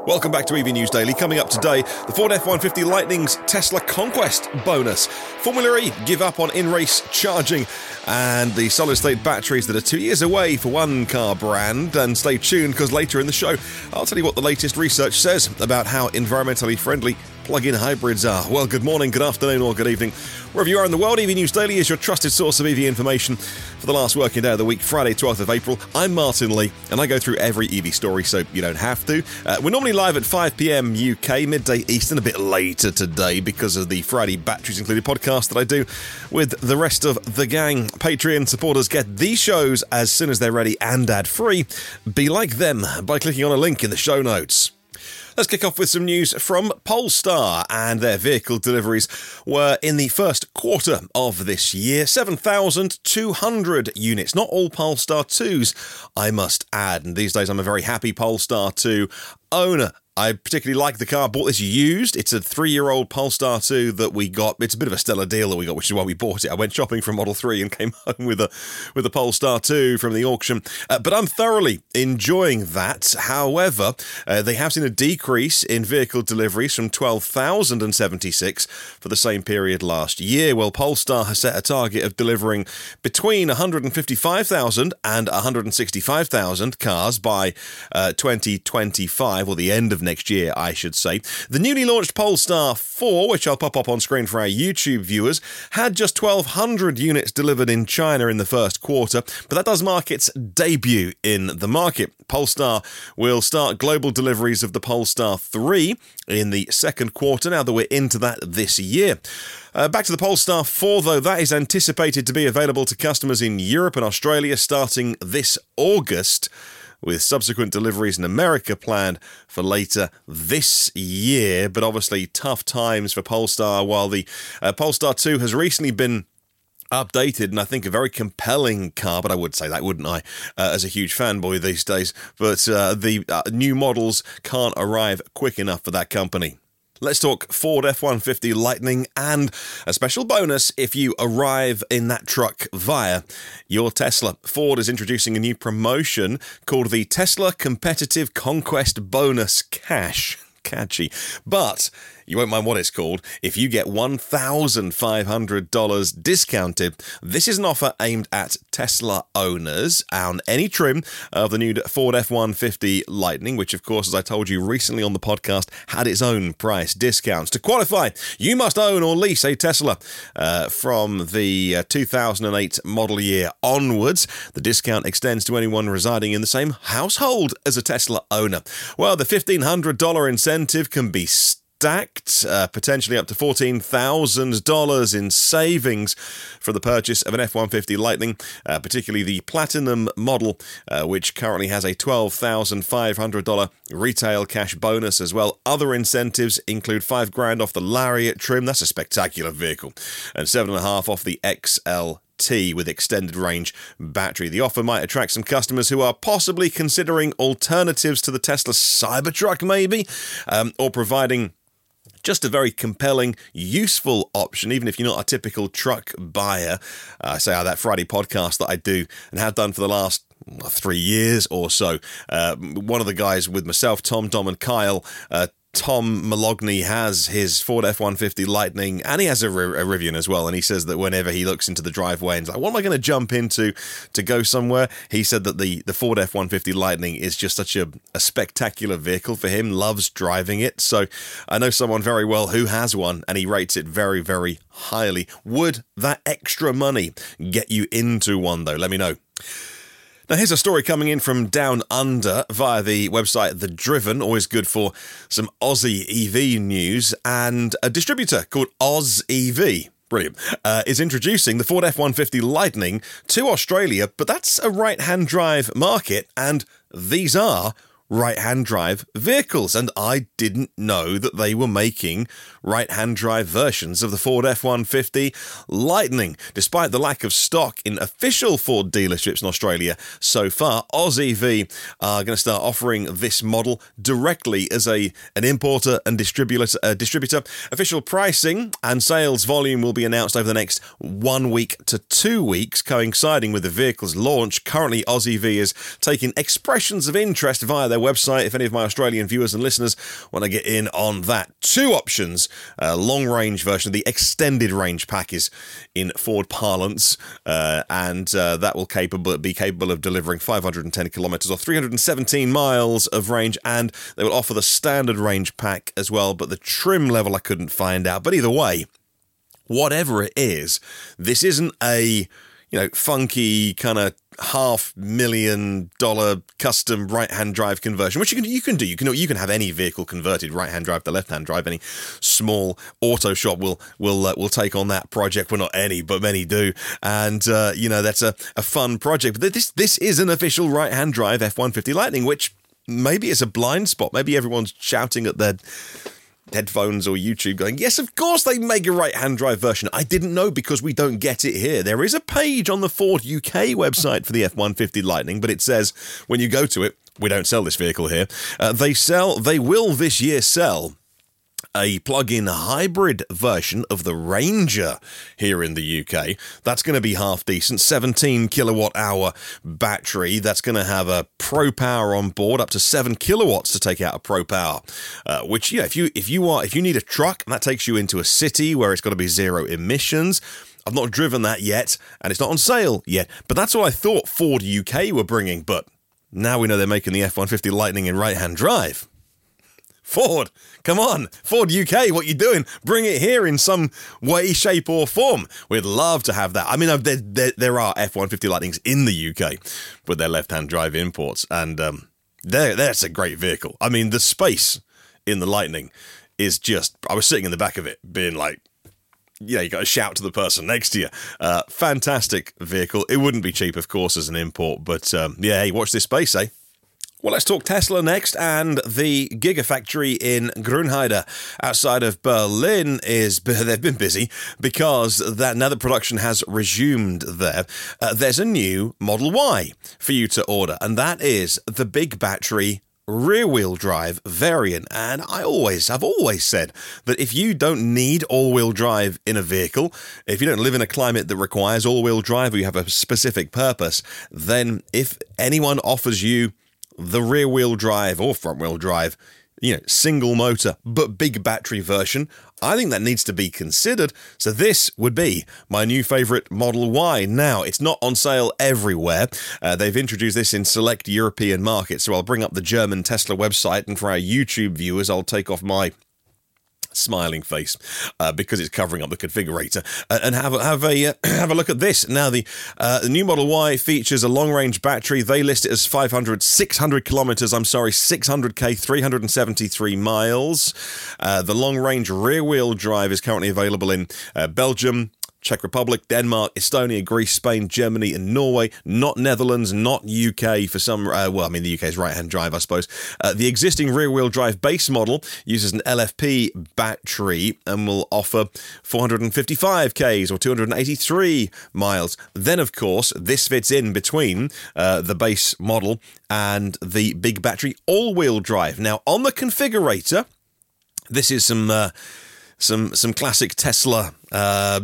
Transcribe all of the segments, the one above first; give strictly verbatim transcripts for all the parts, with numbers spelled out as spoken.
Welcome back to E V News Daily. Coming up today, the Ford F one fifty Lightning's Tesla Conquest bonus, Formula E give up on in-race charging, and the solid-state batteries that are two years away for one car brand. And stay tuned, because later in the show, I'll tell you what the latest research says about how environmentally friendly plug-in hybrids are. Well, good morning, good afternoon, or good evening. Wherever you are in the world, E V News Daily is your trusted source of E V information for the last working day of the week, Friday, twelfth of April. I'm Martin Lee, and I go through every E V story, so you don't have to. Uh, we're normally live at five p.m. U K, midday Eastern, a bit later today because of the Friday Batteries Included podcast that I do with the rest of the gang. Patreon supporters get these shows as soon as they're ready and ad-free. Be like them by clicking on a link in the show notes. Let's kick off with some news from Polestar, and their vehicle deliveries were in the first quarter of this year, seven thousand two hundred units. Not all Polestar twos, I must add, and these days I'm a very happy Polestar two owner. I particularly like the car. I bought this used. It's a three-year-old Polestar two that we got. It's a bit of a stellar deal that we got, which is why we bought it. I went shopping for Model three and came home with a with a Polestar two from the auction. Uh, but I'm thoroughly enjoying that. However, uh, they have seen a decrease in vehicle deliveries from twelve thousand seventy-six for the same period last year. Well, Polestar has set a target of delivering between one hundred fifty-five thousand and one hundred sixty-five thousand cars by uh, twenty twenty-five, or the end of next year, I should say. The newly launched Polestar four, which I'll pop up on screen for our YouTube viewers, had just twelve hundred units delivered in China in the first quarter, but that does mark its debut in the market. Polestar will start global deliveries of the Polestar three in the second quarter, now that we're into that this year. Uh, back to the Polestar four, though, that is anticipated to be available to customers in Europe and Australia starting this August, with subsequent deliveries in America planned for later this year. But obviously tough times for Polestar, while the uh, Polestar two has recently been updated, and I think a very compelling car, but I would say that, wouldn't I, uh, as a huge fanboy these days. But uh, the uh, new models can't arrive quick enough for that company. Let's talk Ford F one fifty Lightning, and a special bonus if you arrive in that truck via your Tesla. Ford is introducing a new promotion called the Tesla Competitive Conquest Bonus Cash. Catchy. But you won't mind what it's called if you get one thousand five hundred dollars discounted. This is an offer aimed at Tesla owners on any trim of the new Ford F one fifty Lightning, which, of course, as I told you recently on the podcast, had its own price discounts. To qualify, you must own or lease a Tesla uh, from the uh, two thousand eight model year onwards. The discount extends to anyone residing in the same household as a Tesla owner. Well, the fifteen hundred dollars incentive can be stacked, uh, potentially up to fourteen thousand dollars in savings for the purchase of an F one fifty Lightning, uh, particularly the Platinum model, uh, which currently has a twelve thousand five hundred dollars retail cash bonus as well. Other incentives include five grand off the Lariat trim, that's a spectacular vehicle, and seven and a half off the X L T with extended range battery. The offer might attract some customers who are possibly considering alternatives to the Tesla Cybertruck, maybe, um, or providing just a very compelling, useful option, even if you're not a typical truck buyer. I uh, say uh, that Friday podcast that I do and have done for the last three years or so. Uh, one of the guys with myself, Tom, Dom, and Kyle, uh, Tom Malogney has his Ford F one fifty Lightning, and he has a, a Rivian as well, and he says that whenever he looks into the driveway and is like, what am I going to jump into to go somewhere? He said that the, the Ford F one fifty Lightning is just such a, a spectacular vehicle for him, loves driving it. So I know someone very well who has one, and he rates it very, very highly. Would that extra money get you into one, though? Let me know. Now, here's a story coming in from Down Under via the website The Driven, always good for some Aussie E V news, and a distributor called Oz E V, brilliant, uh, is introducing the Ford F one fifty Lightning to Australia, but that's a right-hand drive market, and these are right-hand drive vehicles, and I didn't know that they were making right-hand drive versions of the Ford F one fifty Lightning. Despite the lack of stock in official Ford dealerships in Australia so far, Oz E V are going to start offering this model directly as a an importer and distributor. Uh, distributor. Official pricing and sales volume will be announced over the next one week to two weeks, coinciding with the vehicle's launch. Currently, Oz E V is taking expressions of interest via their website if any of my Australian viewers and listeners want to get in on that. Two options, uh, long-range version, the extended range pack is in Ford parlance, uh, and uh, that will capable be capable of delivering five hundred ten kilometres or three hundred seventeen miles of range, and they will offer the standard range pack as well, but the trim level I couldn't find out. But either way, whatever it is, this isn't a, you know, funky kind of half million dollar custom right-hand drive conversion, which you can you can do. You can you can have any vehicle converted right-hand drive to left-hand drive. Any small auto shop will will uh, will take on that project. Well, not any, but many do, and uh, you know that's a, a fun project. But this this is an official right-hand drive F one fifty Lightning, which maybe is a blind spot. Maybe everyone's shouting at their headphones or YouTube going, yes, of course they make a right-hand drive version. I didn't know because we don't get it here. There is a page on the Ford U K website for the F one fifty Lightning, but it says when you go to it, we don't sell this vehicle here. Uh, they sell, they will this year sell a plug-in hybrid version of the Ranger here in the U K. That's going to be half decent, seventeen kilowatt hour battery. That's going to have a Pro Power on board, up to seven kilowatts to take out a Pro Power. Uh, which, yeah, if you if you are if you need a truck and that takes you into a city where it's got to be zero emissions. I've not driven that yet, and it's not on sale yet. But that's what I thought Ford U K were bringing. But now we know they're making the F one fifty Lightning in right-hand drive. Ford, come on. Ford U K, what you doing? Bring it here in some way, shape or form. We'd love to have that. I mean, there, there, there are F one fifty Lightnings in the U K, but they're left-hand drive imports, and um, that's a great vehicle. I mean, the space in the Lightning is just... I was sitting in the back of it being like, yeah, you got to shout to the person next to you. Uh, fantastic vehicle. It wouldn't be cheap, of course, as an import, but um, yeah, hey, watch this space, eh? Well, let's talk Tesla next, and the Gigafactory in Grünheide outside of Berlin is, they've been busy because that now that production has resumed there, uh, there's a new Model Y for you to order, and that is the big battery rear-wheel drive variant. And I always, I've always said that if you don't need all-wheel drive in a vehicle, if you don't live in a climate that requires all-wheel drive or you have a specific purpose, then if anyone offers you the rear-wheel drive or front-wheel drive, you know, single motor but big battery version, I think that needs to be considered. So this would be my new favourite Model Y. Now, it's not on sale everywhere. Uh, they've introduced this in select European markets. So I'll bring up the German Tesla website, and for our YouTube viewers, I'll take off my smiling face uh, because it's covering up the configurator, uh, and have a, have a uh, have a look at this. Now, the uh, the new Model Y features a long-range battery. They list it as five hundred, six hundred kilometers. I'm sorry, six hundred K, three hundred seventy-three miles. Uh, the long-range rear-wheel drive is currently available in uh, Belgium, Czech Republic, Denmark, Estonia, Greece, Spain, Germany, and Norway. Not Netherlands, not U K for some... Uh, well, I mean, the U K's right-hand drive, I suppose. Uh, the existing rear-wheel drive base model uses an L F P battery and will offer four hundred fifty-five Ks or two hundred eighty-three miles. Then, of course, this fits in between uh, the base model and the big battery all-wheel drive. Now, on the configurator, this is some uh, some some classic Tesla... Uh,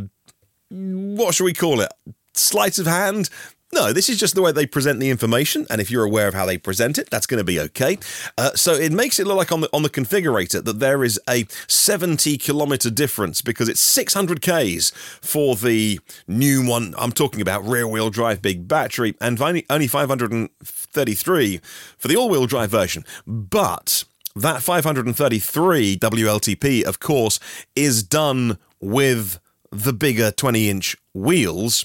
what should we call it? Sleight of hand? No, this is just the way they present the information, and if you're aware of how they present it, that's going to be okay. Uh, so it makes it look like on the on the configurator that there is a seventy kilometer difference because it's six hundred Ks for the new one. I'm talking about rear-wheel drive big battery, and only, only five hundred thirty-three for the all-wheel drive version. But that five hundred thirty-three W L T P, of course, is done with the bigger twenty-inch wheels,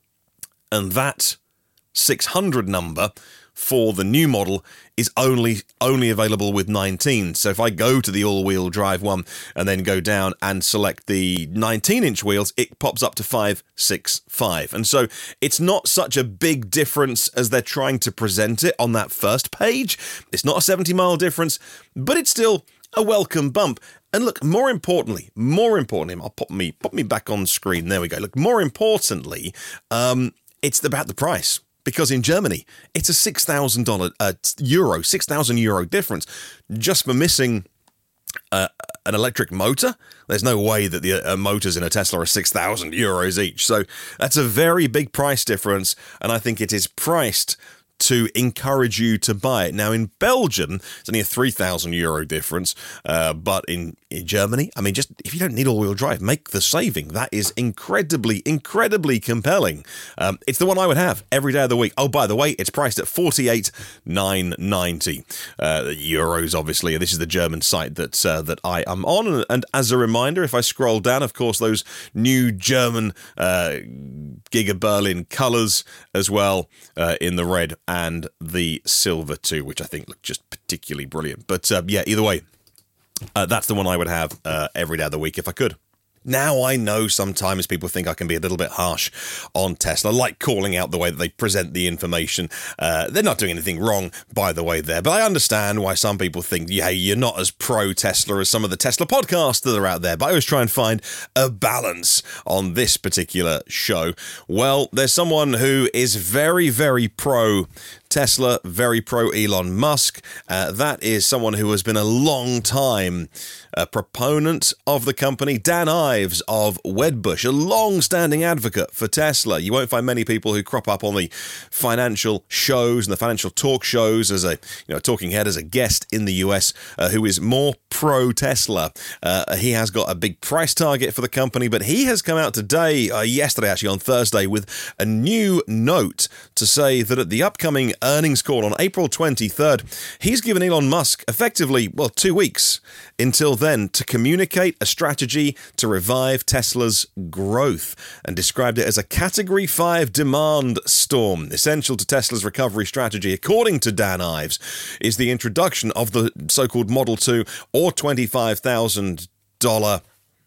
and that six hundred number for the new model is only only available with nineteen. So if I go to the all-wheel drive one and then go down and select the nineteen-inch wheels, it pops up to five sixty-five. And so it's not such a big difference as they're trying to present it on that first page. It's not a seventy-mile difference, but it's still a welcome bump. And look, more importantly, more importantly, I'll pop me pop me back on screen. There we go. Look, more importantly, um, it's about the price. Because in Germany, it's a six thousand dollars uh, euro, six thousand euro difference just for missing uh, an electric motor. There's no way that the uh, motors in a Tesla are six thousand euros each. So that's a very big price difference. And I think it is priced to encourage you to buy it. Now, in Belgium, it's only a three thousand euro difference, uh, but in, in Germany, I mean, just if you don't need all-wheel drive, make the saving. That is incredibly, incredibly compelling. Um, it's the one I would have every day of the week. Oh, by the way, it's priced at forty-eight thousand nine hundred ninety uh, euros, obviously. This is the German site that, uh, that I am on. And as a reminder, if I scroll down, of course, those new German uh, Giga Berlin colours as well uh, in the red and the silver too, which I think look just particularly brilliant. But uh, yeah, either way, uh, that's the one I would have uh, every day of the week if I could. Now, I know sometimes people think I can be a little bit harsh on Tesla, like calling out the way that they present the information. Uh, they're not doing anything wrong, by the way, there. But I understand why some people think, yeah, you're not as pro-Tesla as some of the Tesla podcasts that are out there. But I always try and find a balance on this particular show. Well, there's someone who is very, very pro Tesla, very pro Elon Musk. Uh, that is someone who has been a long time a proponent of the company. Dan Ives of Wedbush, a long-standing advocate for Tesla. You won't find many people who crop up on the financial shows and the financial talk shows as a you know talking head, as a guest in the U S, uh, who is more pro-Tesla. Uh, he has got a big price target for the company, but he has come out today, uh, yesterday actually on Thursday, with a new note to say that at the upcoming earnings call on April twenty-third, he's given Elon Musk effectively, well, two weeks until then to communicate a strategy to revive Tesla's growth, and described it as a Category five demand storm. Essential to Tesla's recovery strategy, according to Dan Ives, is the introduction of the so-called Model two or twenty-five thousand dollars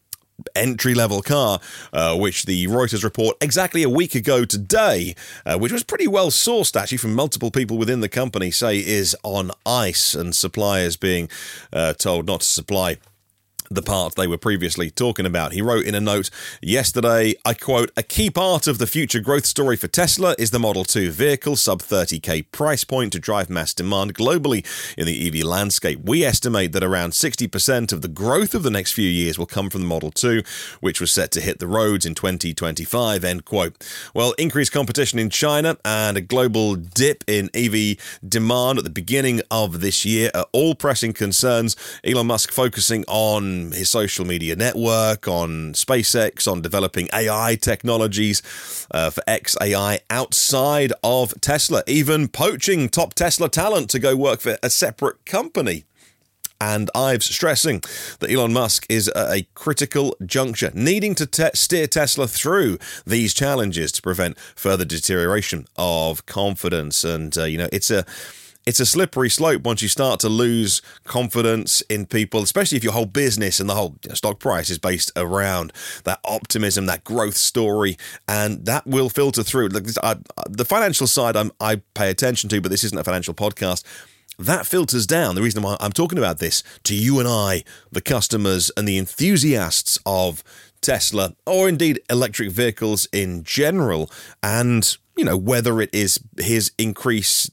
entry-level car, uh, which the Reuters report exactly a week ago today, uh, which was pretty well sourced actually from multiple people within the company, say is on ice, and suppliers being uh, told not to supply the part they were previously talking about. He wrote in a note yesterday, I quote, "A key part of the future growth story for Tesla is the Model two vehicle, sub thirty K price point to drive mass demand globally in the E V landscape. We estimate that around sixty percent of the growth of the next few years will come from the Model two, which was set to hit the roads in twenty twenty-five, end quote. Well, increased competition in China and a global dip in E V demand at the beginning of this year are all pressing concerns. Elon Musk focusing on his social media network, on SpaceX, on developing A I technologies uh, for X A I outside of Tesla, even poaching top Tesla talent to go work for a separate company." And Ives stressing that Elon Musk is at a critical juncture, needing to te- steer Tesla through these challenges to prevent further deterioration of confidence. And, uh, you know, it's a... It's a slippery slope once you start to lose confidence in people, especially if your whole business and the whole stock price is based around that optimism, that growth story, and that will filter through. The financial side I'm, I pay attention to, but this isn't a financial podcast. That filters down. The reason why I'm talking about this to you and I, the customers and the enthusiasts of Tesla, or indeed electric vehicles in general, and, you know, whether it is his increase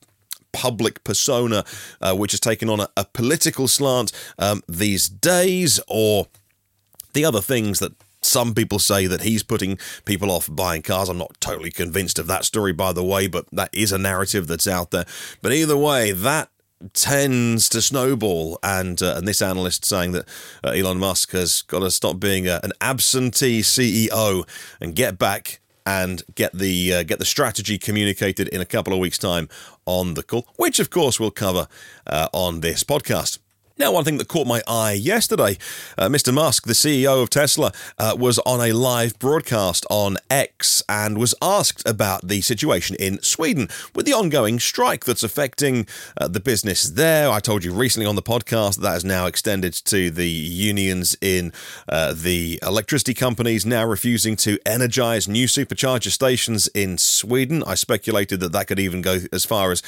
public persona, uh, which has taken on a, a political slant um, these days, or the other things that some people say that he's putting people off buying cars. I'm not totally convinced of that story, by the way, but that is a narrative that's out there. But either way, that tends to snowball, and uh, and this analyst saying that uh, Elon Musk has got to stop being a, an absentee C E O and get back and get the uh, get the strategy communicated in a couple of weeks' time on the call, which of course we'll cover uh, on this podcast. Now, one thing that caught my eye yesterday, uh, Mister Musk, the C E O of Tesla, uh, was on a live broadcast on X and was asked about the situation in Sweden with the ongoing strike that's affecting uh, the business there. I told you recently on the podcast that, that is now extended to the unions in uh, the electricity companies now refusing to energize new supercharger stations in Sweden. I speculated that that could even go as far as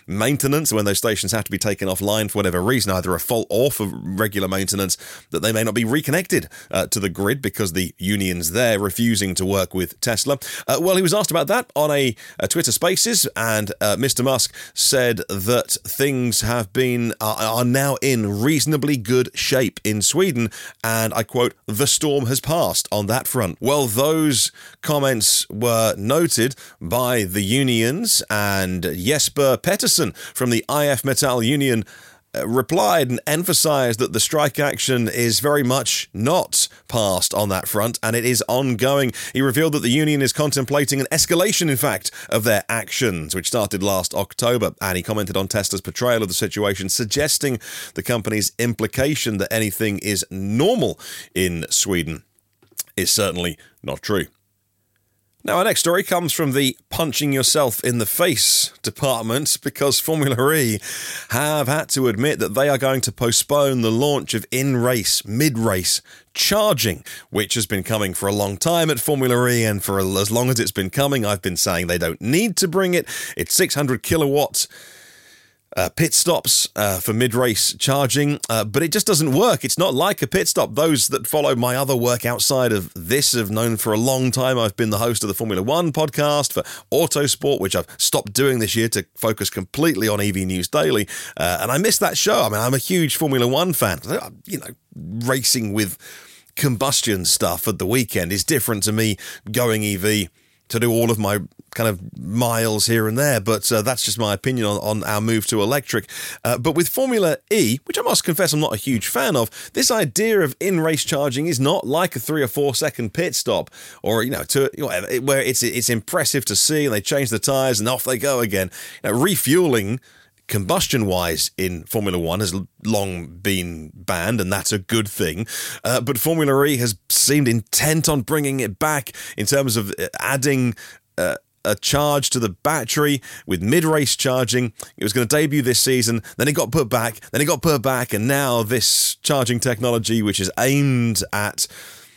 maintenance, when those stations have to be taken offline for whatever reason, either a fault or for regular maintenance, that they may not be reconnected uh, to the grid because the unions there refusing to work with Tesla. Uh, well, he was asked about that on a, a Twitter Spaces, and uh, Mister Musk said that things have been uh, are now in reasonably good shape in Sweden, and I quote, "The storm has passed on that front." Well, those comments were noted by the unions, and Jesper Pettersson from the I F Metall union uh, replied and emphasized that the strike action is very much not past on that front, and it is ongoing. He revealed that the union is contemplating an escalation, in fact, of their actions, which started last October, and he commented on Tesla's portrayal of the situation, suggesting the company's implication that anything is normal in Sweden is certainly not true. Now, our next story comes from the punching yourself in the face department, because Formula E have had to admit that they are going to postpone the launch of in-race, mid-race charging, which has been coming for a long time at Formula E, and for as long as it's been coming, I've been saying they don't need to bring it. It's six hundred kilowatts. Uh, pit stops uh, for mid-race charging, uh, but it just doesn't work. It's not like a pit stop. Those that follow my other work outside of this have known for a long time I've been the host of the Formula One podcast for Autosport, which I've stopped doing this year to focus completely on E V News Daily, uh, and I miss that show. I mean, I'm a huge Formula One fan. You know, racing with combustion stuff at the weekend is different to me going E V to do all of my kind of miles here and there, but uh, that's just my opinion on, on our move to electric. Uh, but with Formula E, which I must confess I'm not a huge fan of, this idea of in-race charging is not like a three or four second pit stop, or, you know, to whatever, where it's it's impressive to see, and they change the tyres and off they go again. You know, refueling combustion-wise in Formula One has long been banned, and that's a good thing. Uh, but Formula E has seemed intent on bringing it back in terms of adding uh, a charge to the battery with mid-race charging. It was going to debut this season, then it got put back, then it got put back, and now this charging technology, which is aimed at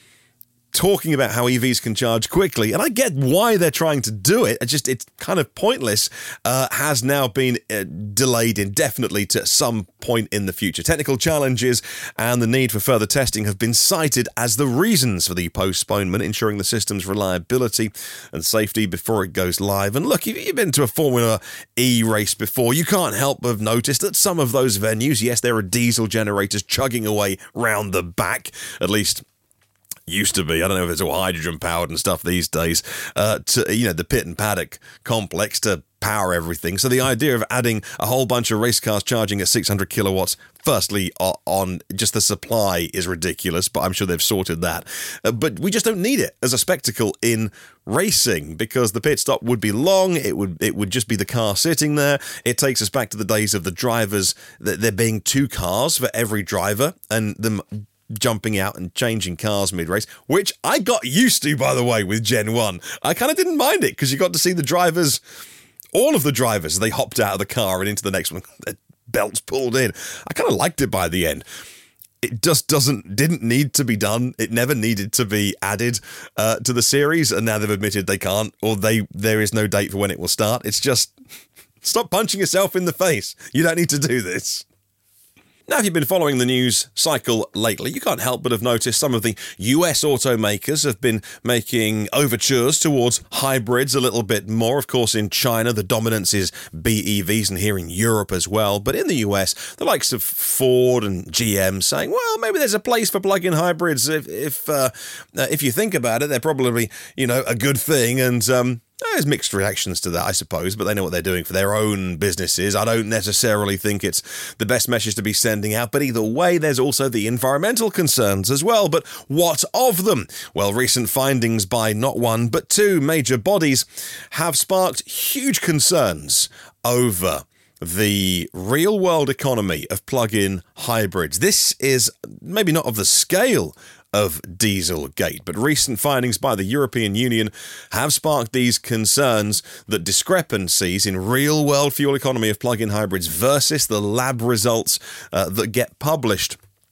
talking about how E Vs can charge quickly, and I get why they're trying to do it, it's just it's kind of pointless, uh, has now been uh, delayed indefinitely to some point in the future. Technical challenges and the need for further testing have been cited as the reasons for the postponement, ensuring the system's reliability and safety before it goes live. And look, if you've been to a Formula E race before, you can't help but have noticed that some of those venues, yes, there are diesel generators chugging away round the back, at least used to be. I don't know if it's all hydrogen powered and stuff these days, uh, to, you know, the pit and paddock complex to power everything. So the idea of adding a whole bunch of race cars charging at six hundred kilowatts, firstly, on just the supply is ridiculous, but I'm sure they've sorted that. Uh, but we just don't need it as a spectacle in racing, because the pit stop would be long. It would it would just be the car sitting there. It takes us back to the days of the drivers, that there being two cars for every driver, and them jumping out and changing cars mid-race, which I got used to, by the way, with Gen one. I kind of didn't mind it, because you got to see the drivers, all of the drivers, they hopped out of the car and into the next one, their belts pulled in. I kind of liked it by the end. It just doesn't, didn't need to be done. It never needed to be added uh, to the series, and now they've admitted they can't, or they there is no date for when it will start. It's just, stop punching yourself in the face. You don't need to do this. Now, if you've been following the news cycle lately, you can't help but have noticed some of the U S automakers have been making overtures towards hybrids a little bit more. Of course, in China, the dominance is B E Vs, and here in Europe as well. But in the U S, the likes of Ford and G M saying, well, maybe there's a place for plug-in hybrids. If if uh, if you think about it, they're probably, you know, a good thing. And um there's mixed reactions to that, I suppose, but they know what they're doing for their own businesses. I don't necessarily think it's the best message to be sending out, but either way, there's also the environmental concerns as well. But what of them? Well, recent findings by not one, but two major bodies have sparked huge concerns over the real-world economy of plug-in hybrids. This is maybe not of the scale of Dieselgate, but recent findings by the European Union have sparked these concerns that discrepancies in real-world fuel economy of plug-in hybrids versus the lab results uh, that get published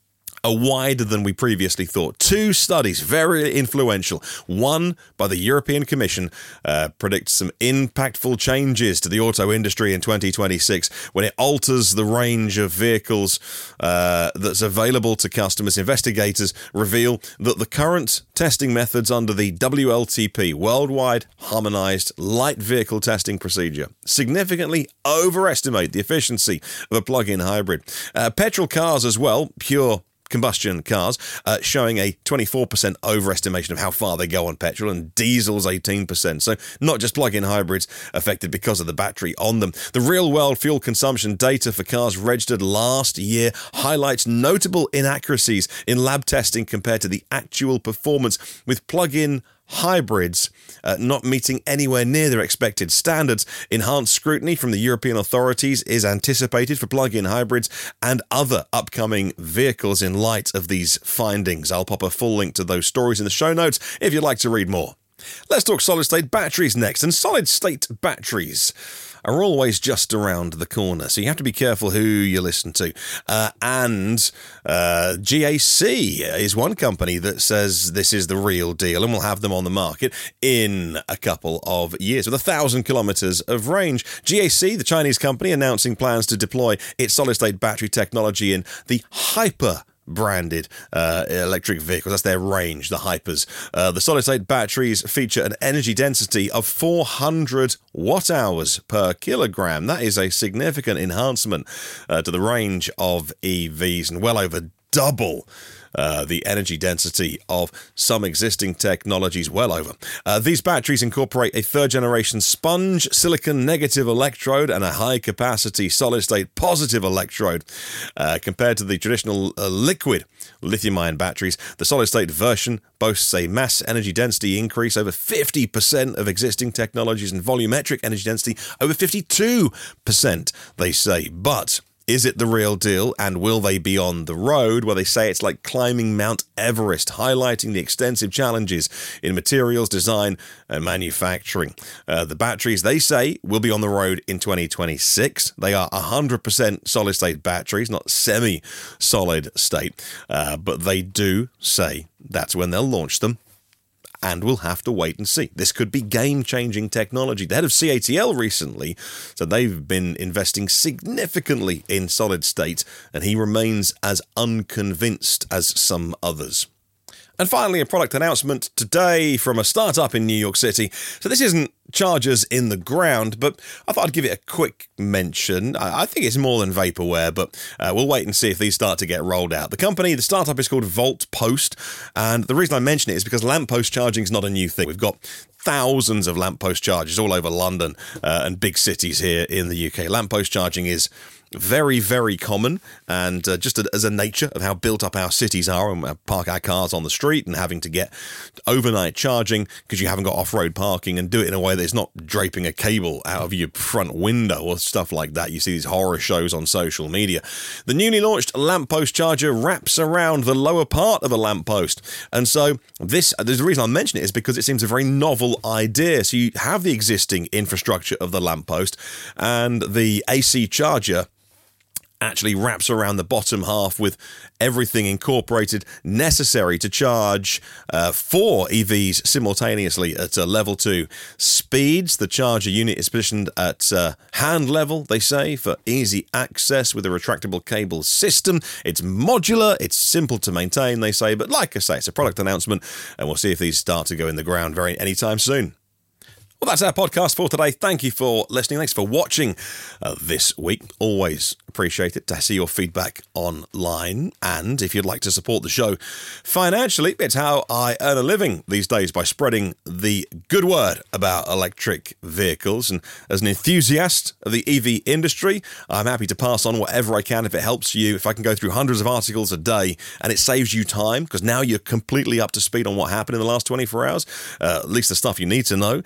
are wider than we previously thought. Two studies, very influential. One by the European Commission uh, predicts some impactful changes to the auto industry in twenty twenty-six when it alters the range of vehicles uh, that's available to customers. Investigators reveal that the current testing methods under the W L T P, Worldwide Harmonized Light Vehicle Testing Procedure, significantly overestimate the efficiency of a plug-in hybrid. Uh, petrol cars as well, pure combustion cars, uh, showing a twenty-four percent overestimation of how far they go on petrol, and diesels eighteen percent. So not just plug-in hybrids affected because of the battery on them. The real-world fuel consumption data for cars registered last year highlights notable inaccuracies in lab testing compared to the actual performance, with plug-in hybrids uh, not meeting anywhere near their expected standards. Enhanced scrutiny from the European authorities is anticipated for plug-in hybrids and other upcoming vehicles in light of these findings. I'll pop a full link to those stories in the show notes if you'd like to read more. Let's talk solid-state batteries next, and solid-state batteries are always just around the corner, so you have to be careful who you listen to. Uh, and uh, G A C is one company that says this is the real deal, and we'll have them on the market in a couple of years with a thousand kilometers of range. G A C, the Chinese company, announcing plans to deploy its solid-state battery technology in the Hyper branded uh, electric vehicles. That's their range, the Hypers. Uh, the solid-state batteries feature an energy density of four hundred watt hours per kilogram. That is a significant enhancement uh, to the range of E Vs, and well over double Uh, the energy density of some existing technologies, well over. Uh, these batteries incorporate a third-generation sponge silicon negative electrode and a high-capacity solid-state positive electrode. Uh, compared to the traditional uh, liquid lithium-ion batteries, the solid-state version boasts a mass energy density increase over fifty percent of existing technologies and volumetric energy density over fifty-two percent, they say. But is it the real deal, and will they be on the road? Well, they say it's like climbing Mount Everest, highlighting the extensive challenges in materials design and manufacturing. Uh, the batteries, they say, will be on the road in twenty twenty-six. They are one hundred percent solid-state batteries, not semi-solid state, uh, but they do say that's when they'll launch them. And we'll have to wait and see. This could be game-changing technology. The head of C A T L recently said they've been investing significantly in solid state, and he remains as unconvinced as some others. And finally, a product announcement today from a startup in New York City. So this isn't chargers in the ground, but I thought I'd give it a quick mention. I think it's more than vaporware, but uh, we'll wait and see if these start to get rolled out. The company, the startup is called Volt Post, and the reason I mention it is because lamppost charging is not a new thing. We've got thousands of lamppost chargers all over London uh, and big cities here in the U K. Lamppost charging is very, very common, and uh, just as a nature of how built up our cities are, and we park our cars on the street and having to get overnight charging because you haven't got off-road parking, and do it in a way that it's not draping a cable out of your front window or stuff like that. You see these horror shows on social media. The newly launched lamppost charger wraps around the lower part of a lamppost, and so this, the reason I mention it is because it seems a very novel idea. So you have the existing infrastructure of the lamppost, and the A C charger actually wraps around the bottom half with everything incorporated necessary to charge uh, four E Vs simultaneously at uh, level two speeds. The charger unit is positioned at uh, hand level, they say, for easy access with a retractable cable system. It's modular, it's simple to maintain, they say, but like I say, it's a product announcement, and we'll see if these start to go in the ground very anytime soon. Well, that's our podcast for today. Thank you for listening. Thanks for watching uh, this week. Always appreciate it to see your feedback online. And if you'd like to support the show financially, it's how I earn a living these days, by spreading the good word about electric vehicles. And as an enthusiast of the E V industry, I'm happy to pass on whatever I can if it helps you. If I can go through hundreds of articles a day and it saves you time, because now you're completely up to speed on what happened in the last twenty-four hours, uh, at least the stuff you need to know, then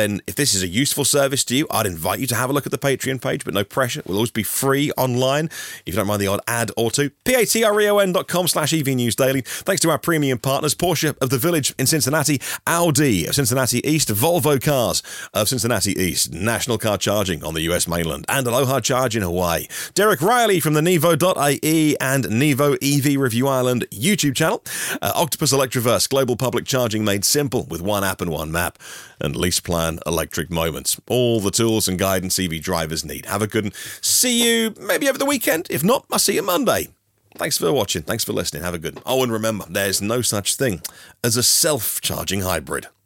then if this is a useful service to you, I'd invite you to have a look at the Patreon page, but no pressure. It will always be free online if you don't mind the odd ad or two. Patreon dot com slash E V News Daily. Thanks to our premium partners, Porsche of the Village in Cincinnati, Audi of Cincinnati East, Volvo Cars of Cincinnati East, National Car Charging on the U S mainland, and Aloha Charge in Hawaii. Derek Riley from the Nevo dot I E and Nevo E V Review Ireland YouTube channel. Uh, Octopus Electroverse, global public charging made simple with one app and one map. And LeasePlan Electric Moments. All the tools and guidance E V drivers need. Have a good one. See you maybe over the weekend. If not, I'll see you Monday. Thanks for watching. Thanks for listening. Have a good one. Oh, and remember, there's no such thing as a self-charging hybrid.